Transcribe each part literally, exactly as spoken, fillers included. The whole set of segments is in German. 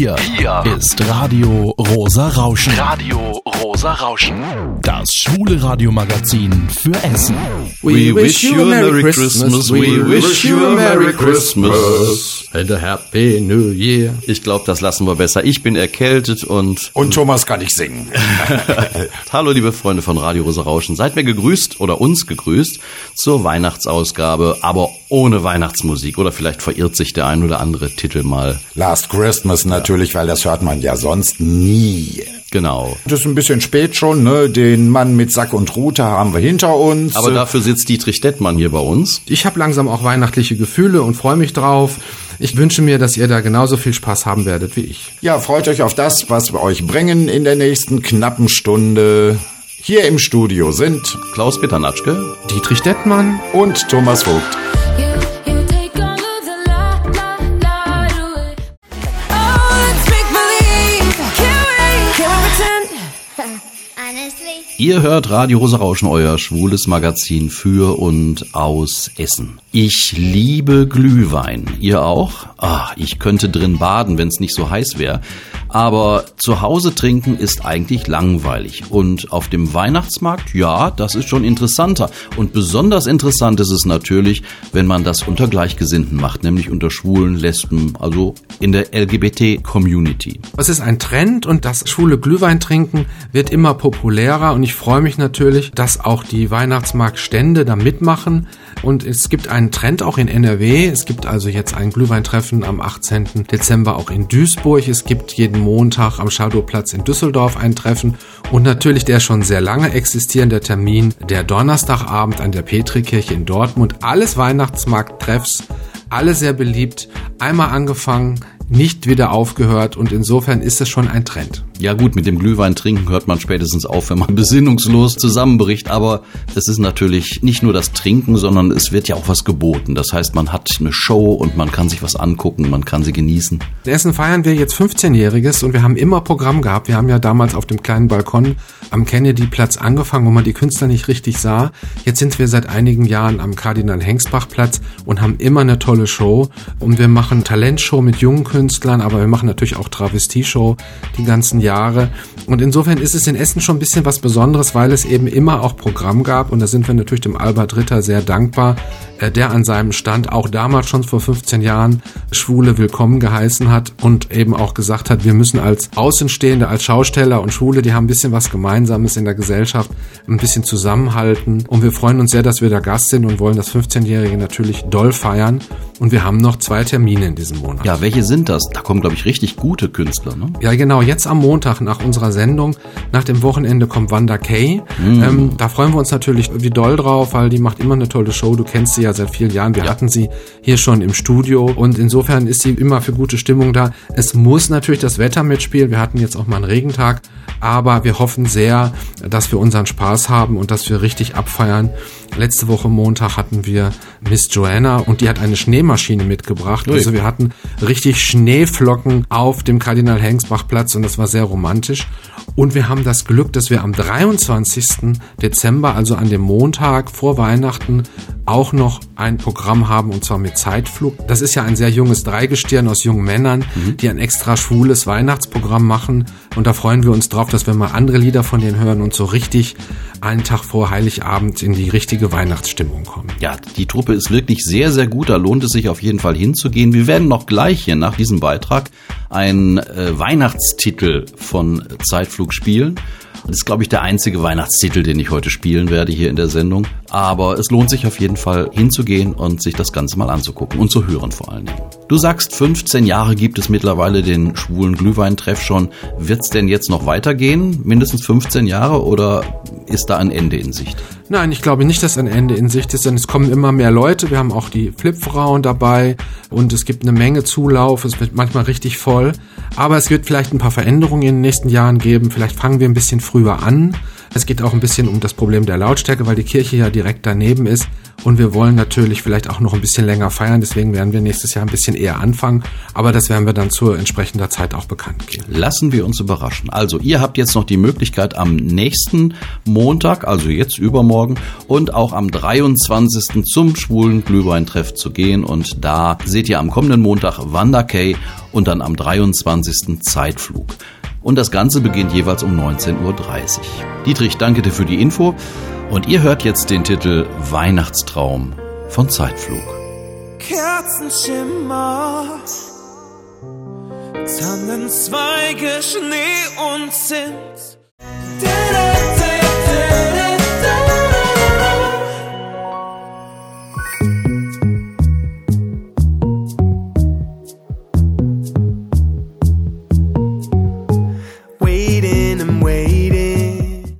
Hier, Hier ist Radio Rosa Rauschen. Radio Rosa Rauschen. Das schwule Radiomagazin für Essen. We wish you a Merry Christmas. We wish you a Merry Christmas and a Happy New Year. Ich glaube, das lassen wir besser. Ich bin erkältet und... Und Thomas kann nicht singen. Hallo, liebe Freunde von Radio Rosa Rauschen. Seid mir gegrüßt oder uns gegrüßt zur Weihnachtsausgabe, aber ohne Weihnachtsmusik. Oder vielleicht verirrt sich der ein oder andere Titel mal. Last Christmas natürlich, weil das hört man ja sonst nie. Genau. Das ist ein bisschen spät schon, ne? Den Mann mit Sack und Rute haben wir hinter uns. Aber dafür sitzt Dietrich Dettmann hier bei uns. Ich habe langsam auch weihnachtliche Gefühle und freue mich drauf. Ich wünsche mir, dass ihr da genauso viel Spaß haben werdet wie ich. Ja, freut euch auf das, was wir euch bringen in der nächsten knappen Stunde. Hier im Studio sind Klaus-Peter Natschke, Dietrich Dettmann und Thomas Vogt. Ihr hört Radio Rosa Rauschen, euer schwules Magazin für und aus Essen. Ich liebe Glühwein. Ihr auch? Ah, ich könnte drin baden, wenn es nicht so heiß wäre. Aber zu Hause trinken ist eigentlich langweilig. Und auf dem Weihnachtsmarkt, ja, das ist schon interessanter. Und besonders interessant ist es natürlich, wenn man das unter Gleichgesinnten macht, nämlich unter Schwulen, Lesben, also in der L G B T-Community. Es ist ein Trend und das schwule Glühweintrinken wird immer populärer. Und ich freue mich natürlich, dass auch die Weihnachtsmarktstände da mitmachen. Und es gibt einen Trend auch in N R W. Es gibt also jetzt ein Glühweintreffen am achtzehnten Dezember auch in Duisburg. Es gibt jeden Montag am Schadowplatz in Düsseldorf ein Treffen. Und natürlich der schon sehr lange existierende Termin, der Donnerstagabend an der Petrikirche in Dortmund. Alles Weihnachtsmarkttreffs, alle sehr beliebt. Einmal angefangen, nicht wieder aufgehört und insofern ist es schon ein Trend. Ja gut, mit dem Glühwein trinken hört man spätestens auf, wenn man besinnungslos zusammenbricht, aber es ist natürlich nicht nur das Trinken, sondern es wird ja auch was geboten. Das heißt, man hat eine Show und man kann sich was angucken, man kann sie genießen. In Essen feiern wir jetzt fünfzehnjähriges und wir haben immer Programm gehabt. Wir haben ja damals auf dem kleinen Balkon am Kennedy-Platz angefangen, wo man die Künstler nicht richtig sah. Jetzt sind wir seit einigen Jahren am Kardinal-Hengsbach-Platz und haben immer eine tolle Show und wir machen Talentshow mit jungen Künstlern, aber wir machen natürlich auch Travestie-Show die ganzen Jahre. Jahre. Und insofern ist es in Essen schon ein bisschen was Besonderes, weil es eben immer auch Programm gab und da sind wir natürlich dem Albert Ritter sehr dankbar, der an seinem Stand auch damals schon vor fünfzehn Jahren Schwule willkommen geheißen hat und eben auch gesagt hat, wir müssen als Außenstehende, als Schausteller und Schwule, die haben ein bisschen was Gemeinsames in der Gesellschaft, ein bisschen zusammenhalten und wir freuen uns sehr, dass wir da Gast sind und wollen das fünfzehnjährige natürlich doll feiern und wir haben noch zwei Termine in diesem Monat. Ja, welche sind das? Da kommen, glaube ich, richtig gute Künstler, ne? Ja, genau. Jetzt am Montag nach unserer Sendung, nach dem Wochenende kommt Wanda Kay. Mm. Ähm, da freuen wir uns natürlich wie doll drauf, weil die macht immer eine tolle Show. Du kennst sie ja seit vielen Jahren. Wir ja. hatten sie hier schon im Studio und insofern ist sie immer für gute Stimmung da. Es muss natürlich das Wetter mitspielen. Wir hatten jetzt auch mal einen Regentag, aber wir hoffen sehr, dass wir unseren Spaß haben und dass wir richtig abfeiern. Letzte Woche Montag hatten wir Miss Joanna und die hat eine Schneemaschine mitgebracht. Ui. Also wir hatten richtig Schneeflocken auf dem Kardinal-Hengsbach-Platz und das war sehr romantisch. Und wir haben das Glück, dass wir am dreiundzwanzigsten Dezember, also an dem Montag vor Weihnachten, auch noch ein Programm haben und zwar mit Zeitflug. Das ist ja ein sehr junges Dreigestirn aus jungen Männern, mhm. die ein extra schwules Weihnachtsprogramm machen und da freuen wir uns drauf, dass wir mal andere Lieder von denen hören und so richtig einen Tag vor Heiligabend in die richtige Weihnachtsstimmung kommen. Ja, die Truppe ist wirklich sehr, sehr gut, da lohnt es sich auf jeden Fall hinzugehen. Wir werden noch gleich hier nach diesem Beitrag einen äh, Weihnachtstitel von Zeitflug spielen. Das ist, glaube ich, der einzige Weihnachtstitel, den ich heute spielen werde hier in der Sendung. Aber es lohnt sich auf jeden Fall hinzugehen und sich das Ganze mal anzugucken und zu hören vor allen Dingen. Du sagst, fünfzehn Jahre gibt es mittlerweile den schwulen Glühweintreff schon. Wird es denn jetzt noch weitergehen? Mindestens fünfzehn Jahre oder ist da ein Ende in Sicht? Nein, ich glaube nicht, dass ein Ende in Sicht ist, denn es kommen immer mehr Leute. Wir haben auch die Flipfrauen dabei und es gibt eine Menge Zulauf. Es wird manchmal richtig voll. Aber es wird vielleicht ein paar Veränderungen in den nächsten Jahren geben. Vielleicht fangen wir ein bisschen früher an. Es geht auch ein bisschen um das Problem der Lautstärke, weil die Kirche ja direkt daneben ist. Und wir wollen natürlich vielleicht auch noch ein bisschen länger feiern. Deswegen werden wir nächstes Jahr ein bisschen eher anfangen. Aber das werden wir dann zu entsprechender Zeit auch bekannt geben. Lassen wir uns überraschen. Also ihr habt jetzt noch die Möglichkeit am nächsten Montag, also jetzt übermorgen, und auch am dreiundzwanzigsten zum schwulen Glühweintreff zu gehen. Und da seht ihr am kommenden Montag Wanda Kay und dann am dreiundzwanzigsten Zeitflug. Und das Ganze beginnt jeweils um neunzehn Uhr dreißig. Dietrich, danke dir für die Info. Und ihr hört jetzt den Titel Weihnachtstraum von Zeitflug. Kerzenschimmer, Tannenzweige, Schnee und Zimt. Waiting and waiting.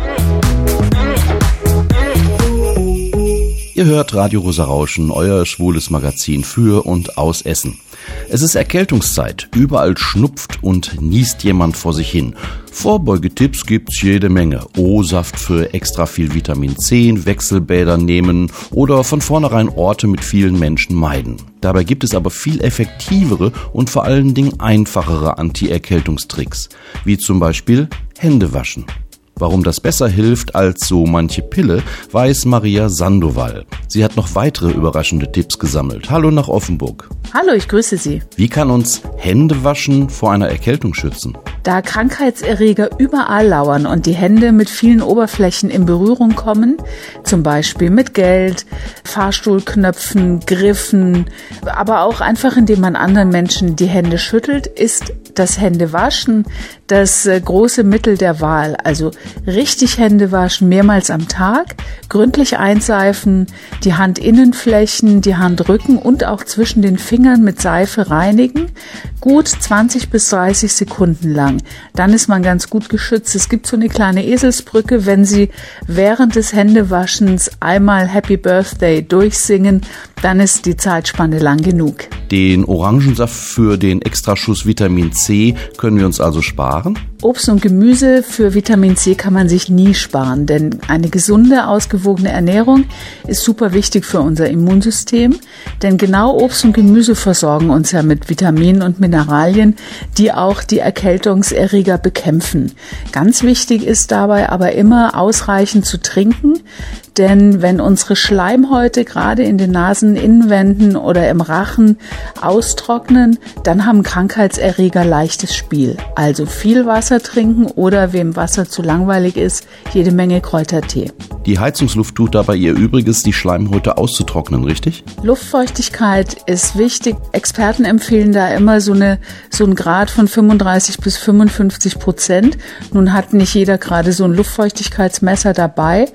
Ihr hört Radio Rosa Rauschen, euer schwules Magazin für und aus Essen. Es ist Erkältungszeit, überall schnupft und niest jemand vor sich hin. Vorbeugetipps gibt's jede Menge. O-Saft für extra viel Vitamin C, Wechselbäder nehmen oder von vornherein Orte mit vielen Menschen meiden. Dabei gibt es aber viel effektivere und vor allen Dingen einfachere Anti-Erkältungstricks, wie zum Beispiel Hände waschen. Warum das besser hilft als so manche Pille, weiß Maria Sandoval. Sie hat noch weitere überraschende Tipps gesammelt. Hallo nach Offenburg. Hallo, ich grüße Sie. Wie kann uns Händewaschen vor einer Erkältung schützen? Da Krankheitserreger überall lauern und die Hände mit vielen Oberflächen in Berührung kommen, zum Beispiel mit Geld, Fahrstuhlknöpfen, Griffen, aber auch einfach indem man anderen Menschen die Hände schüttelt, ist das Händewaschen das große Mittel der Wahl. Also richtig Hände waschen, mehrmals am Tag, gründlich einseifen, die Handinnenflächen, die Handrücken und auch zwischen den Fingern mit Seife reinigen, gut zwanzig bis dreißig Sekunden lang. Dann ist man ganz gut geschützt. Es gibt so eine kleine Eselsbrücke, wenn Sie während des Händewaschens einmal Happy Birthday durchsingen, dann ist die Zeitspanne lang genug. Den Orangensaft für den Extraschuss Vitamin C können wir uns also sparen? Obst und Gemüse für Vitamin C kann man sich nie sparen, denn eine gesunde, ausgewogene Ernährung ist super wichtig für unser Immunsystem, denn genau Obst und Gemüse versorgen uns ja mit Vitaminen und Mineralien, die auch die Erkältungserreger bekämpfen. Ganz wichtig ist dabei aber immer ausreichend zu trinken, denn wenn unsere Schleimhäute gerade in den Naseninnenwänden oder im Rachen austrocknen, dann haben Krankheitserreger leichtes Spiel. Also viel Wasser trinken oder wem Wasser zu langweilig ist, jede Menge Kräutertee. Die Heizungsluft tut dabei ihr Übriges, die Schleimhäute auszutrocknen, richtig? Luftfeuchtigkeit ist wichtig. Experten empfehlen da immer so eine so einen Grad von fünfunddreißig bis fünfundfünfzig Prozent. Nun hat nicht jeder gerade so ein Luftfeuchtigkeitsmesser dabei,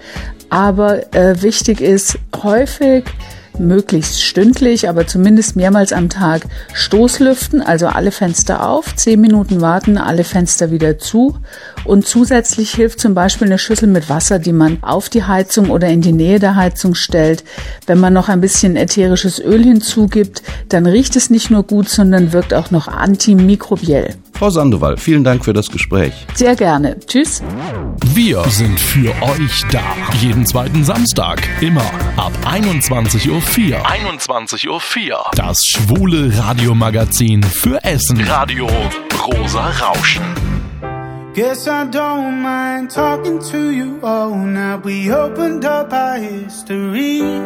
aber äh, wichtig ist häufig, möglichst stündlich, aber zumindest mehrmals am Tag Stoßlüften, also alle Fenster auf, zehn Minuten warten, alle Fenster wieder zu. Und zusätzlich hilft zum Beispiel eine Schüssel mit Wasser, die man auf die Heizung oder in die Nähe der Heizung stellt. Wenn man noch ein bisschen ätherisches Öl hinzugibt, dann riecht es nicht nur gut, sondern wirkt auch noch antimikrobiell. Frau Sandoval, vielen Dank für das Gespräch. Sehr gerne. Tschüss. Wir sind für euch da. Jeden zweiten Samstag. Immer ab einundzwanzig Uhr vier. einundzwanzig Uhr vier. Das schwule Radiomagazin für Essen. Radio Rosa Rauschen. Guess I don't mind talking to you all. Now we opened up our histories.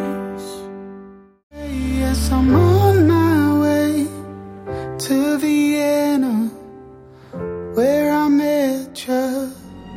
Yes, I'm on my way to Vienna, where I met you.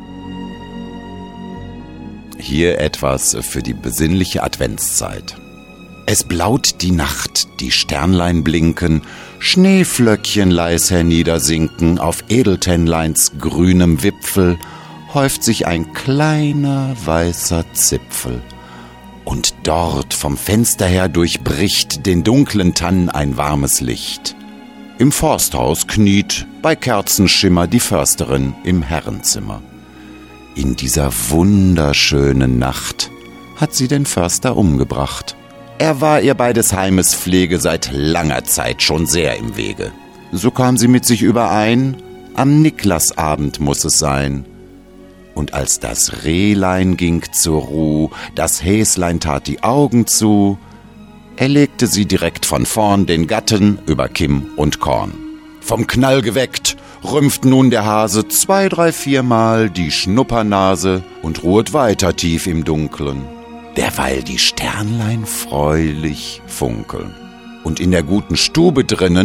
Hier etwas für die besinnliche Adventszeit. Es blaut die Nacht, die Sternlein blinken, Schneeflöckchen leis herniedersinken, auf Edeltennleins grünem Wipfel häuft sich ein kleiner weißer Zipfel. Und dort vom Fenster her durchbricht den dunklen Tannen ein warmes Licht. Im Forsthaus kniet bei Kerzenschimmer die Försterin im Herrenzimmer. In dieser wunderschönen Nacht hat sie den Förster umgebracht. Er war ihr bei des Heimes Pflege seit langer Zeit schon sehr im Wege. So kam sie mit sich überein, am Niklasabend muß es sein. Und als das Rehlein ging zur Ruh, das Häslein tat die Augen zu, erlegte sie direkt von vorn den Gatten über Kimm und Korn. Vom Knall geweckt, rümpft nun der Hase zwei, drei, viermal die Schnuppernase und ruhet weiter tief im Dunklen, derweil die Sternlein freulich funkeln. Und in der guten Stube drinnen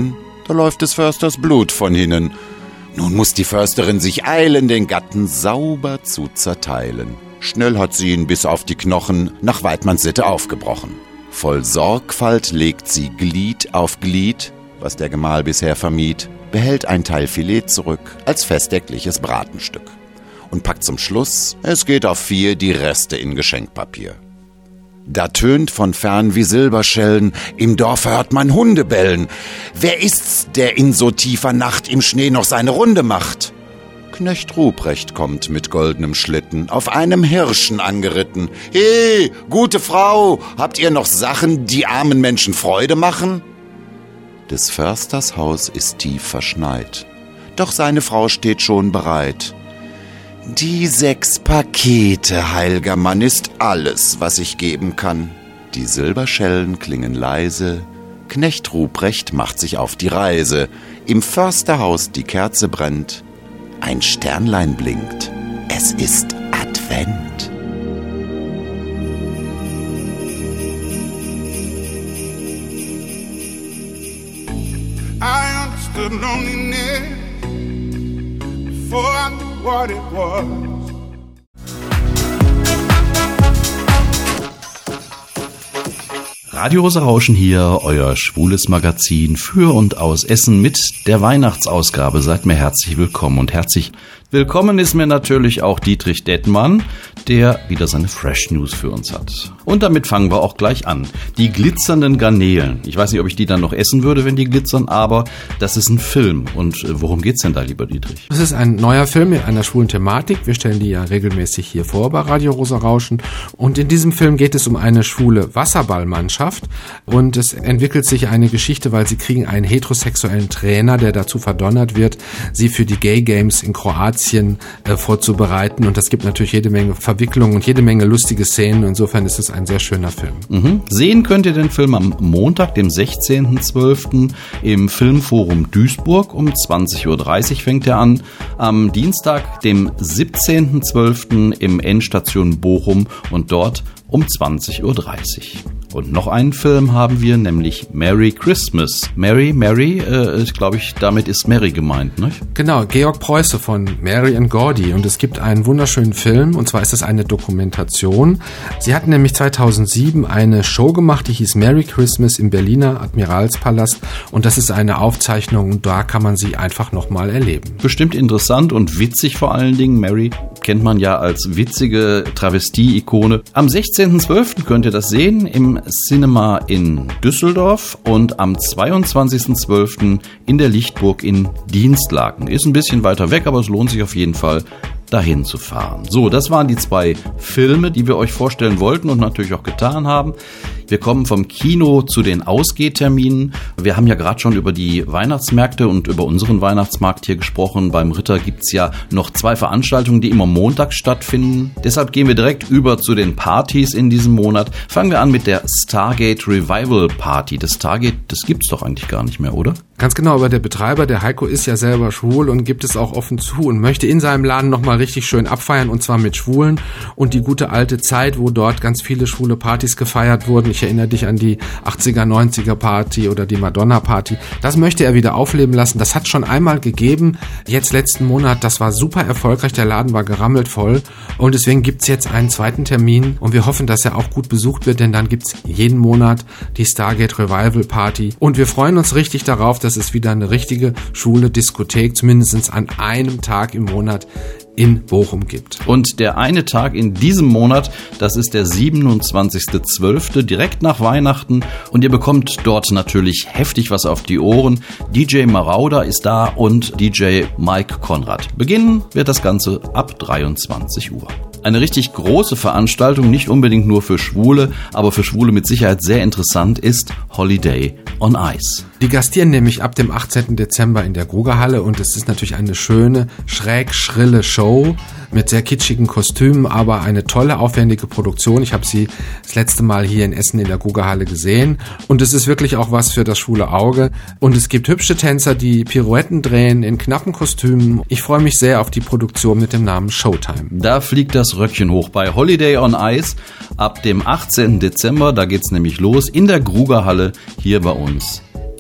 Da läuft des Försters Blut von hinnen. Nun muss die Försterin sich eilen, den Gatten sauber zu zerteilen. Schnell hat sie ihn bis auf die Knochen nach Weidmanns Sitte aufgebrochen. Voll Sorgfalt legt sie Glied auf Glied, was der Gemahl bisher vermied, behält ein Teil Filet zurück als festdeckliches Bratenstück und packt zum Schluss, es geht auf vier, die Reste in Geschenkpapier. Da tönt von fern wie Silberschellen, im Dorf hört man Hunde bellen. Wer ist's, der in so tiefer Nacht im Schnee noch seine Runde macht? Knecht Ruprecht kommt mit goldenem Schlitten, auf einem Hirschen angeritten. He, gute Frau, habt ihr noch Sachen, die armen Menschen Freude machen? Des Försters Haus ist tief verschneit, doch seine Frau steht schon bereit. Die sechs Pakete, heilger Mann, ist alles, was ich geben kann. Die Silberschellen klingen leise, Knecht Ruprecht macht sich auf die Reise. Im Försterhaus die Kerze brennt, ein Sternlein blinkt, es ist Advent. I understood loneliness before I knew what it was. Radio Rosa Rauschen hier, euer schwules Magazin für und aus Essen mit der Weihnachtsausgabe. Seid mir herzlich willkommen und herzlich willkommen ist mir natürlich auch Dietrich Dettmann, der wieder seine Fresh News für uns hat. Und damit fangen wir auch gleich an. Die glitzernden Garnelen. Ich weiß nicht, ob ich die dann noch essen würde, wenn die glitzern, aber das ist ein Film. Und worum geht's denn da, lieber Dietrich? Das ist ein neuer Film mit einer schwulen Thematik. Wir stellen die ja regelmäßig hier vor bei Radio Rosa Rauschen. Und in diesem Film geht es um eine schwule Wasserballmannschaft. Und es entwickelt sich eine Geschichte, weil sie kriegen einen heterosexuellen Trainer, der dazu verdonnert wird, sie für die Gay Games in Kroatien äh, vorzubereiten. Und das gibt natürlich jede Menge Verwicklungen und jede Menge lustige Szenen. Insofern ist es ein sehr schöner Film. Mhm. Sehen könnt ihr den Film am Montag, dem sechzehnten zwölften im Filmforum Duisburg. Um zwanzig Uhr dreißig fängt er an. Am Dienstag, dem siebzehnten zwölften im Endstation Bochum und dort um zwanzig Uhr dreißig. Und noch einen Film haben wir, nämlich Merry Christmas. Mary, Mary, äh, ich glaube ich, damit ist Mary gemeint, ne? Genau, Georg Preuße von Mary and Gordy. Und es gibt einen wunderschönen Film, und zwar ist es eine Dokumentation. Sie hatten nämlich zweitausendsieben eine Show gemacht, die hieß Merry Christmas im Berliner Admiralspalast. Und das ist eine Aufzeichnung, und da kann man sie einfach nochmal erleben. Bestimmt interessant und witzig vor allen Dingen. Mary kennt man ja als witzige Travestie-Ikone. Am sechzehnten zwölften könnt ihr das sehen im Cinema in Düsseldorf und am zweiundzwanzigsten zwölften in der Lichtburg in Dienstlaken. Ist ein bisschen weiter weg, aber es lohnt sich auf jeden Fall, dahin zu fahren. So, das waren die zwei Filme, die wir euch vorstellen wollten und natürlich auch getan haben. Wir kommen vom Kino zu den Ausgehterminen. Wir haben ja gerade schon über die Weihnachtsmärkte und über unseren Weihnachtsmarkt hier gesprochen. Beim Ritter gibt's ja noch zwei Veranstaltungen, die immer montags stattfinden. Deshalb gehen wir direkt über zu den Partys in diesem Monat. Fangen wir an mit der Stargate Revival Party. Das Stargate, das gibt's doch eigentlich gar nicht mehr, oder? Ganz genau, aber der Betreiber, der Heiko, ist ja selber schwul und gibt es auch offen zu und möchte in seinem Laden nochmal richtig schön abfeiern, und zwar mit Schwulen und die gute alte Zeit, wo dort ganz viele schwule Partys gefeiert wurden. Ich erinnere dich an die achtziger, neunziger Party oder die Madonna Party. Das möchte er wieder aufleben lassen. Das hat schon einmal gegeben, jetzt letzten Monat. Das war super erfolgreich. Der Laden war gerammelt voll und deswegen gibt's jetzt einen zweiten Termin und wir hoffen, dass er auch gut besucht wird, denn dann gibt's jeden Monat die Stargate Revival Party und wir freuen uns richtig darauf, dass es wieder eine richtige schwule Diskothek, zumindest an einem Tag im Monat in Bochum gibt. Und der eine Tag in diesem Monat, das ist der siebenundzwanzigste zwölfte, direkt nach Weihnachten. Und ihr bekommt dort natürlich heftig was auf die Ohren. D J Marauder ist da und D J Mike Konrad. Beginnen wird das Ganze ab dreiundzwanzig Uhr. Eine richtig große Veranstaltung, nicht unbedingt nur für Schwule, aber für Schwule mit Sicherheit sehr interessant, ist Holiday on Ice. Die gastieren nämlich ab dem achtzehnten Dezember in der Grugerhalle und es ist natürlich eine schöne, schräg schrille Show mit sehr kitschigen Kostümen, aber eine tolle, aufwendige Produktion. Ich habe sie das letzte Mal hier in Essen in der Grugerhalle gesehen und es ist wirklich auch was für das schwule Auge. Und es gibt hübsche Tänzer, die Pirouetten drehen in knappen Kostümen. Ich freue mich sehr auf die Produktion mit dem Namen Showtime. Da fliegt das Röckchen hoch bei Holiday on Ice ab dem achtzehnten Dezember. Da geht's nämlich los in der Grugerhalle hier bei uns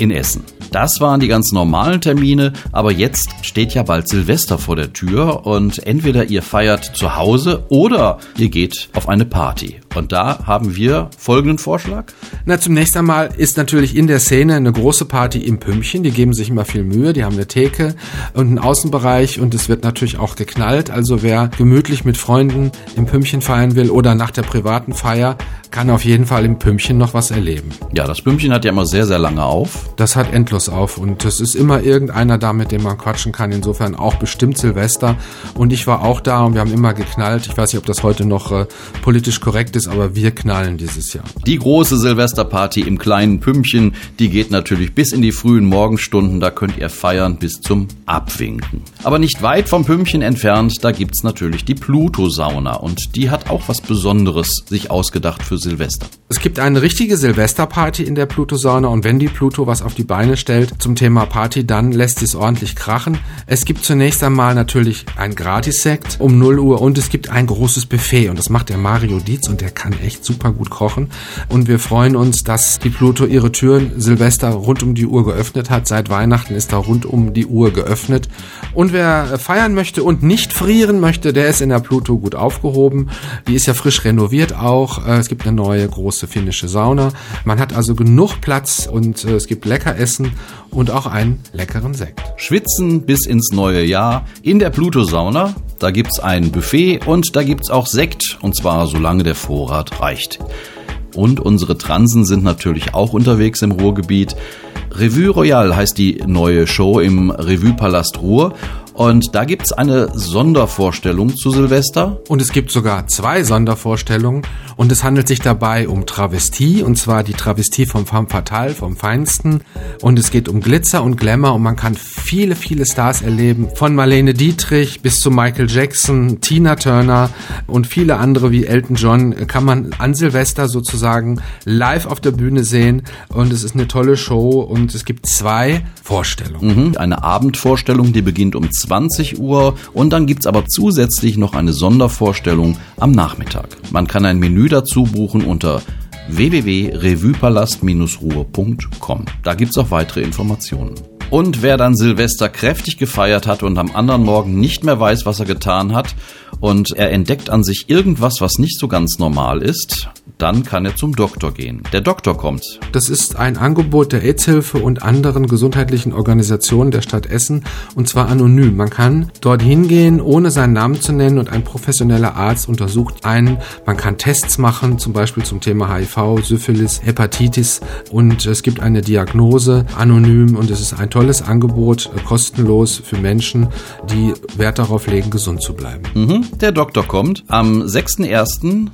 in Essen. Das waren die ganz normalen Termine, aber jetzt steht ja bald Silvester vor der Tür und entweder ihr feiert zu Hause oder ihr geht auf eine Party. Und da haben wir folgenden Vorschlag. Na, zunächst einmal ist natürlich in der Szene eine große Party im Pümpchen. Die geben sich immer viel Mühe. Die haben eine Theke und einen Außenbereich und es wird natürlich auch geknallt. Also wer gemütlich mit Freunden im Pümpchen feiern will oder nach der privaten Feier, kann auf jeden Fall im Pümpchen noch was erleben. Ja, das Pümpchen hat ja immer sehr, sehr lange auf. Das hat endlos auf und es ist immer irgendeiner da, mit dem man quatschen kann. Insofern auch bestimmt Silvester. Und ich war auch da und wir haben immer geknallt. Ich weiß nicht, ob das heute noch äh, politisch korrekt ist, aber wir knallen dieses Jahr. Die große Silvesterparty im kleinen Pümpchen, die geht natürlich bis in die frühen Morgenstunden. Da könnt ihr feiern bis zum Abwinken. Aber nicht weit vom Pümpchen entfernt, da gibt's natürlich die Pluto-Sauna. Und die hat auch was Besonderes sich ausgedacht für Silvester. Es gibt eine richtige Silvesterparty in der Pluto-Sauna und wenn die Pluto was auf die Beine stellt zum Thema Party, dann lässt sie es ordentlich krachen. Es gibt zunächst einmal natürlich ein Gratissekt um null Uhr und es gibt ein großes Buffet und das macht der Mario Dietz und der kann echt super gut kochen. Und wir freuen uns, dass die Pluto ihre Türen Silvester rund um die Uhr geöffnet hat. Seit Weihnachten ist da rund um die Uhr geöffnet. Und wer feiern möchte und nicht frieren möchte, der ist in der Pluto gut aufgehoben. Die ist ja frisch renoviert auch. Es gibt eine neue große finnische Sauna. Man hat also genug Platz und es gibt lecker Essen und auch einen leckeren Sekt. Schwitzen bis ins neue Jahr in der Pluto-Sauna. Da gibt's ein Buffet und da gibt's auch Sekt und zwar solange der Vorrat reicht. Und unsere Transen sind natürlich auch unterwegs im Ruhrgebiet. Revue Royale heißt die neue Show im Revue-Palast Ruhr. Und da gibt's eine Sondervorstellung zu Silvester. Und es gibt sogar zwei Sondervorstellungen. Und es handelt sich dabei um Travestie. Und zwar die Travestie vom Femme Fatale, vom Feinsten. Und es geht um Glitzer und Glamour. Und man kann viele, viele Stars erleben. Von Marlene Dietrich bis zu Michael Jackson, Tina Turner und viele andere wie Elton John kann man an Silvester sozusagen live auf der Bühne sehen. Und es ist eine tolle Show. Und es gibt zwei Vorstellungen. Mhm, eine Abendvorstellung, die beginnt um zwanzig Uhr und dann gibt's aber zusätzlich noch eine Sondervorstellung am Nachmittag. Man kann ein Menü dazu buchen unter w w w punkt revuepalast ruhr punkt com. Da gibt's auch weitere Informationen. Und wer dann Silvester kräftig gefeiert hat und am anderen Morgen nicht mehr weiß, was er getan hat und er entdeckt an sich irgendwas, was nicht so ganz normal ist, dann kann er zum Doktor gehen. Der Doktor kommt. Das ist ein Angebot der AIDS-Hilfe und anderen gesundheitlichen Organisationen der Stadt Essen und zwar anonym. Man kann dort hingehen, ohne seinen Namen zu nennen und ein professioneller Arzt untersucht einen. Man kann Tests machen, zum Beispiel zum Thema H I V, Syphilis, Hepatitis und es gibt eine Diagnose anonym und es ist ein tolles Angebot, kostenlos für Menschen, die Wert darauf legen, gesund zu bleiben. Mhm. Der Doktor kommt am sechster erster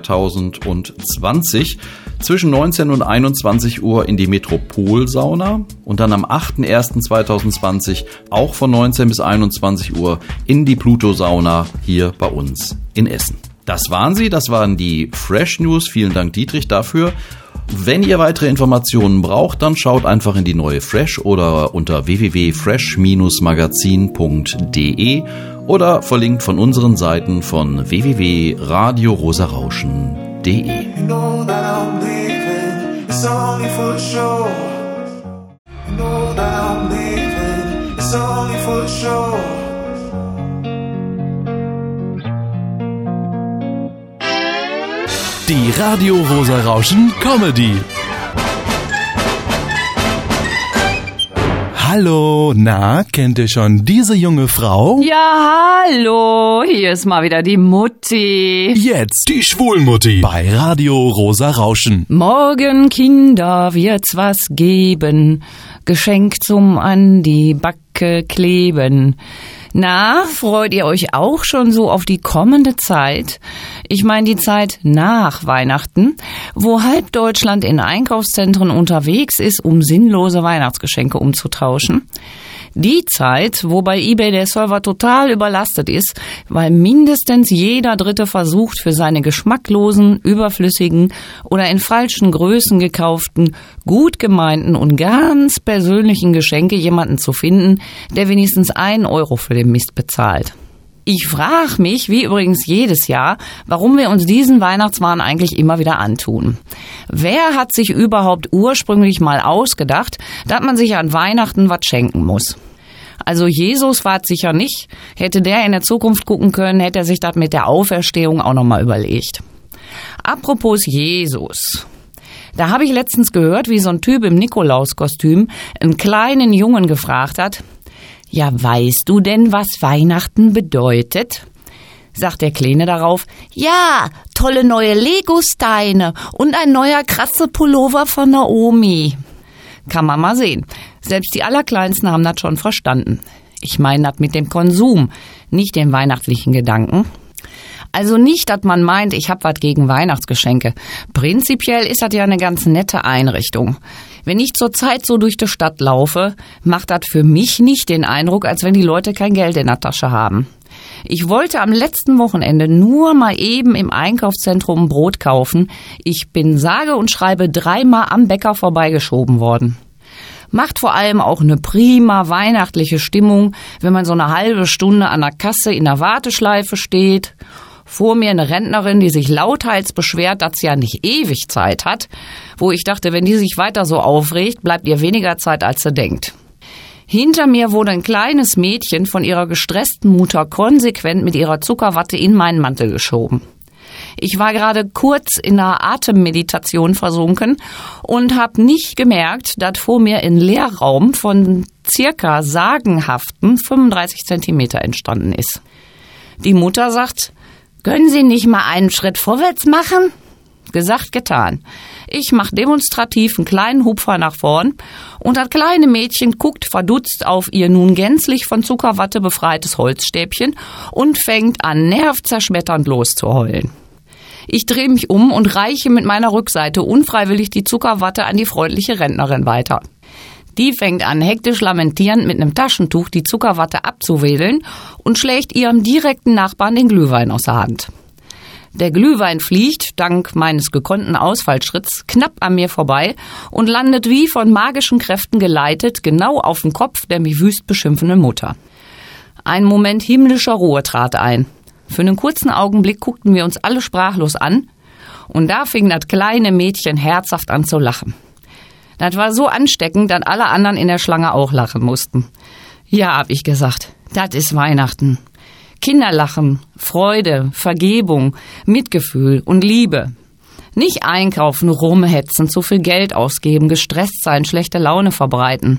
zweitausendzwanzig zwischen neunzehn und einundzwanzig Uhr in die Metropolsauna und dann am achter erster zweitausendzwanzig auch von neunzehn bis einundzwanzig Uhr in die Pluto-Sauna hier bei uns in Essen. Das waren sie, das waren die Fresh News. Vielen Dank, Dietrich, dafür. Wenn ihr weitere Informationen braucht, dann schaut einfach in die neue Fresh oder unter w w w punkt fresh magazin punkt d e oder verlinkt von unseren Seiten von w w w punkt radio rosa rauschen punkt d e. You know that I'm leaving, it's only for the show. You know that I'm leaving, it's only for the show. Die Radio Rosa Rauschen Comedy. Hallo, na, kennt ihr schon diese junge Frau? Ja, hallo, hier ist mal wieder die Mutti. Jetzt die Schwulmutti bei Radio Rosa Rauschen. Morgen, Kinder, wird's was geben, Geschenk zum an die Backe kleben. Na, freut ihr euch auch schon so auf die kommende Zeit? Ich meine die Zeit nach Weihnachten, wo halb Deutschland in Einkaufszentren unterwegs ist, um sinnlose Weihnachtsgeschenke umzutauschen. Die Zeit, wo bei eBay der Server total überlastet ist, weil mindestens jeder Dritte versucht, für seine geschmacklosen, überflüssigen oder in falschen Größen gekauften, gut gemeinten und ganz persönlichen Geschenke jemanden zu finden, der wenigstens einen Euro für den Mist bezahlt. Ich frage mich, wie übrigens jedes Jahr, warum wir uns diesen Weihnachtswahn eigentlich immer wieder antun. Wer hat sich überhaupt ursprünglich mal ausgedacht, dass man sich an Weihnachten was schenken muss? Also Jesus war es sicher nicht. Hätte der in der Zukunft gucken können, hätte er sich das mit der Auferstehung auch nochmal überlegt. Apropos Jesus. Da habe ich letztens gehört, wie so ein Typ im Nikolauskostüm einen kleinen Jungen gefragt hat, ja, weißt du denn, was Weihnachten bedeutet? Sagt der Kleine darauf, ja, tolle neue Lego-Steine und ein neuer krasse Pullover von Naomi. Kann man mal sehen. Selbst die Allerkleinsten haben das schon verstanden. Ich meine das mit dem Konsum, nicht den weihnachtlichen Gedanken. Also nicht, dass man meint, ich hab was gegen Weihnachtsgeschenke. Prinzipiell ist das ja eine ganz nette Einrichtung. Wenn ich zurzeit so durch die Stadt laufe, macht das für mich nicht den Eindruck, als wenn die Leute kein Geld in der Tasche haben. Ich wollte am letzten Wochenende nur mal eben im Einkaufszentrum Brot kaufen. Ich bin sage und schreibe dreimal am Bäcker vorbeigeschoben worden. Macht vor allem auch eine prima weihnachtliche Stimmung, wenn man so eine halbe Stunde an der Kasse in der Warteschleife steht. Vor mir eine Rentnerin, die sich lauthals beschwert, dass sie ja nicht ewig Zeit hat, wo ich dachte, wenn die sich weiter so aufregt, bleibt ihr weniger Zeit, als sie denkt. Hinter mir wurde ein kleines Mädchen von ihrer gestressten Mutter konsequent mit ihrer Zuckerwatte in meinen Mantel geschoben. Ich war gerade kurz in einer Atemmeditation versunken und habe nicht gemerkt, dass vor mir ein Leerraum von circa sagenhaften fünfunddreißig Zentimeter entstanden ist. Die Mutter sagt, können Sie nicht mal einen Schritt vorwärts machen? Gesagt, getan. Ich mache demonstrativ einen kleinen Hupfer nach vorn und das kleine Mädchen guckt verdutzt auf ihr nun gänzlich von Zuckerwatte befreites Holzstäbchen und fängt an, nervzerschmetternd loszuheulen. Ich drehe mich um und reiche mit meiner Rückseite unfreiwillig die Zuckerwatte an die freundliche Rentnerin weiter. Die fängt an, hektisch lamentierend mit einem Taschentuch die Zuckerwatte abzuwedeln und schlägt ihrem direkten Nachbarn den Glühwein aus der Hand. Der Glühwein fliegt, dank meines gekonnten Ausfallschritts, knapp an mir vorbei und landet wie von magischen Kräften geleitet genau auf den Kopf der mich wüst beschimpfenden Mutter. Ein Moment himmlischer Ruhe trat ein. Für einen kurzen Augenblick guckten wir uns alle sprachlos an und da fing das kleine Mädchen herzhaft an zu lachen. Das war so ansteckend, dass alle anderen in der Schlange auch lachen mussten. Ja, hab ich gesagt, das ist Weihnachten. Kinderlachen, Freude, Vergebung, Mitgefühl und Liebe. Nicht einkaufen, rumhetzen, zu viel Geld ausgeben, gestresst sein, schlechte Laune verbreiten.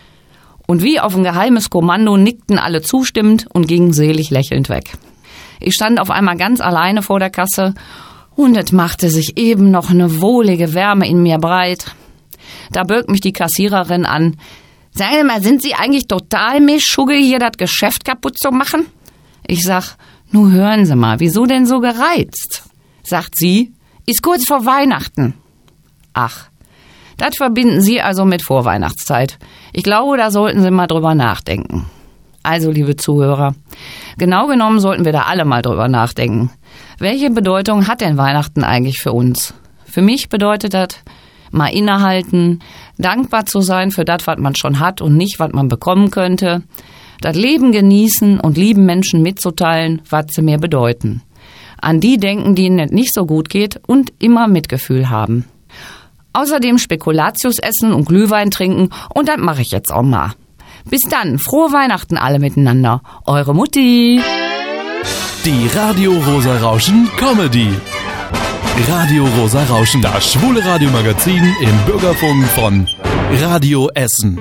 Und wie auf ein geheimes Kommando nickten alle zustimmend und gingen selig lächelnd weg. Ich stand auf einmal ganz alleine vor der Kasse und es machte sich eben noch eine wohlige Wärme in mir breit. Da bögt mich die Kassiererin an. Sagen Sie mal, sind Sie eigentlich total Mischugge, hier das Geschäft kaputt zu machen? Ich sag, nun hören Sie mal, wieso denn so gereizt? Sagt sie, ist kurz vor Weihnachten. Ach, das verbinden Sie also mit Vorweihnachtszeit. Ich glaube, da sollten Sie mal drüber nachdenken. Also, liebe Zuhörer, genau genommen sollten wir da alle mal drüber nachdenken. Welche Bedeutung hat denn Weihnachten eigentlich für uns? Für mich bedeutet das, mal innehalten, dankbar zu sein für das, was man schon hat und nicht, was man bekommen könnte, das Leben genießen und lieben Menschen mitzuteilen, was sie mir bedeuten. An die denken, denen es nicht so gut geht und immer Mitgefühl haben. Außerdem Spekulatius essen und Glühwein trinken und das mache ich jetzt auch mal. Bis dann, frohe Weihnachten alle miteinander. Eure Mutti. Die Radio Rosa Rauschen Comedy. Radio Rosa Rauschen, das schwule Radiomagazin im Bürgerfunk von Radio Essen.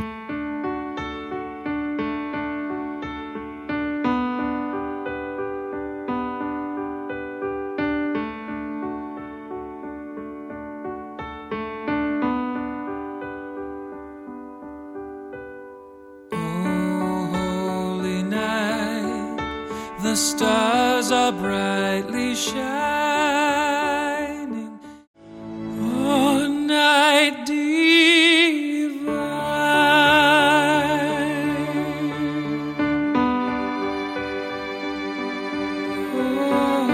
The stars are brightly shining. Oh, night divine. Oh,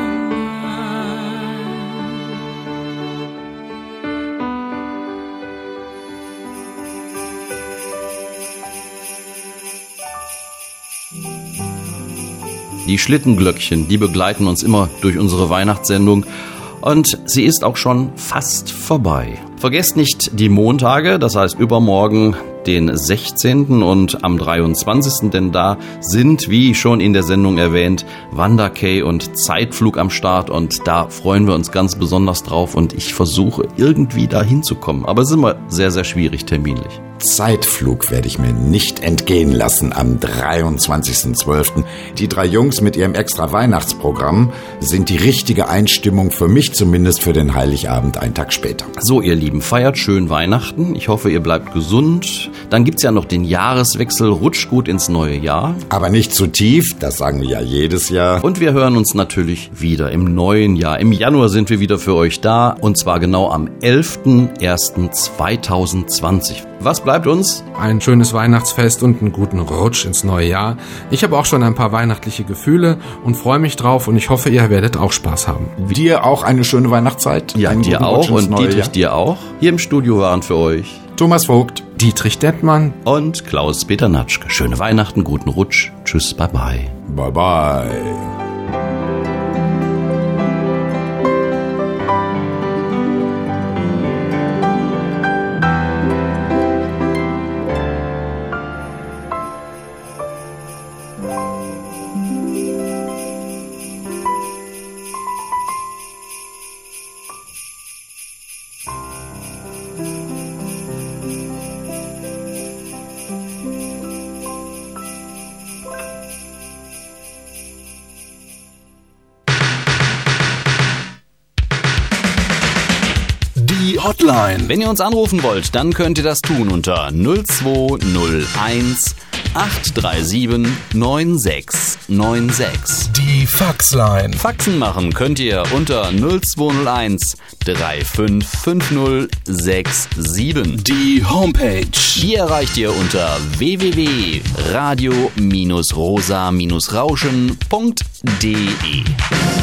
die Schlittenglöckchen, die begleiten uns immer durch unsere Weihnachtssendung. Und sie ist auch schon fast vorbei. Vergesst nicht die Montage, das heißt übermorgen den sechzehnten und am dreiundzwanzigsten denn da sind, wie schon in der Sendung erwähnt, Wanda Kay und Zeitflug am Start und da freuen wir uns ganz besonders drauf und ich versuche irgendwie da hinzukommen, aber es ist immer sehr, sehr schwierig terminlich. Zeitflug werde ich mir nicht entgehen lassen am dreiundzwanzigsten zwölften Die drei Jungs mit ihrem extra Weihnachtsprogramm sind die richtige Einstimmung für mich zumindest für den Heiligabend einen Tag später. So, ihr Lieben, feiert schön Weihnachten. Ich hoffe, ihr bleibt gesund. Dann gibt's ja noch den Jahreswechsel. Rutscht gut ins neue Jahr. Aber nicht zu tief, das sagen wir ja jedes Jahr. Und wir hören uns natürlich wieder im neuen Jahr. Im Januar sind wir wieder für euch da und zwar genau am elften ersten zweitausendzwanzig. Was bleibt uns? Ein schönes Weihnachtsfest und einen guten Rutsch ins neue Jahr. Ich habe auch schon ein paar weihnachtliche Gefühle und freue mich drauf und ich hoffe, ihr werdet auch Spaß haben. Dir auch eine schöne Weihnachtszeit. Ja, einen dir auch und Dietrich Jahr. Dir auch. Hier im Studio waren für euch Thomas Vogt, Dietrich Dettmann und Klaus-Peter Natschke. Schöne Weihnachten, guten Rutsch. Tschüss, bye bye. Bye bye. Hotline. Wenn ihr uns anrufen wollt, dann könnt ihr das tun unter null zwei null eins acht drei sieben neun sechs neun sechs. Die Faxline. Faxen machen könnt ihr unter null zwei null eins drei fünf fünf null sechs sieben. Die Homepage. Die erreicht ihr unter w w w punkt radio Bindestrich rosa Bindestrich rauschen punkt d e.